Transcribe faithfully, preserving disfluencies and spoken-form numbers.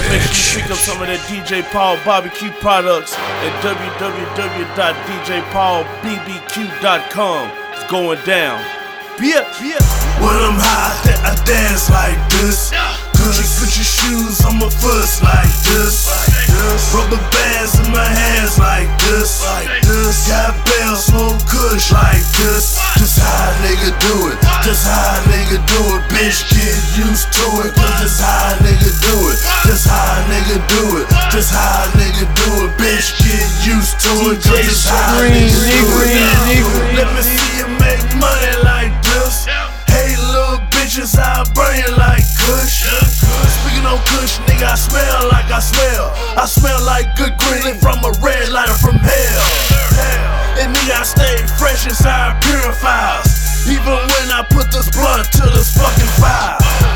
Make sure you pick up some of that D J Paul barbecue products at w w w dot d j paul b b q dot com. It's going down. Yeah, yeah. When I'm high, I dance like this. Gucci, Gucci shoes on my foot like this. Rubber bands in my hands like this. Got bells, smoke kush like this. Just how a nigga do it. Just how a nigga do it. Bitch, get used to it. Cause just how a nigga do it. Just how a nigga do it. Just how a nigga do it. Bitch, get used to it. Cause just how a nigga do it. Let me see you make money like this. Hey little bitches, I'll burn you like kush. Speaking on kush, nigga, I smell like I smell. I smell like good green from a red lighter from hell. And nigga, I stay fresh inside purifiers. Even when I put this blunt to this fucking fire.